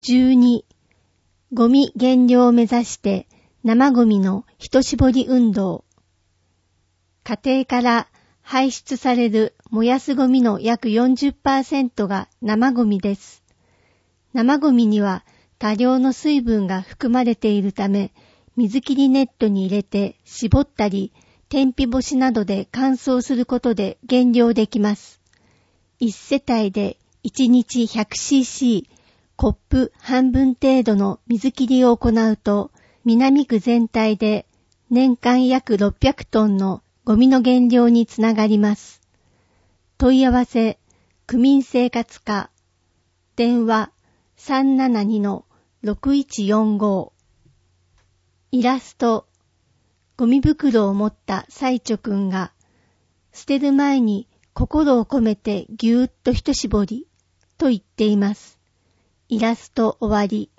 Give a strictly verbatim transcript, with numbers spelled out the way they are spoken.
じゅうに、ゴミ減量を目指して生ゴミの一絞り運動。家庭から排出される燃やすゴミの約 よんじゅっパーセント が生ゴミです。生ゴミには多量の水分が含まれているため、水切りネットに入れて絞ったり、天日干しなどで乾燥することで減量できます。いち世帯でいちにち ひゃくシーシー、コップ半分程度の水切りを行うと、南区全体で年間約ろっぴゃくトンのゴミの減量につながります。問い合わせ、区民生活課、電話 さんななにのろくいちよんご。イラスト、ゴミ袋を持ったサイチョくんが、捨てる前に心を込めてぎゅーっと一絞りと言っています。イラスト終わり。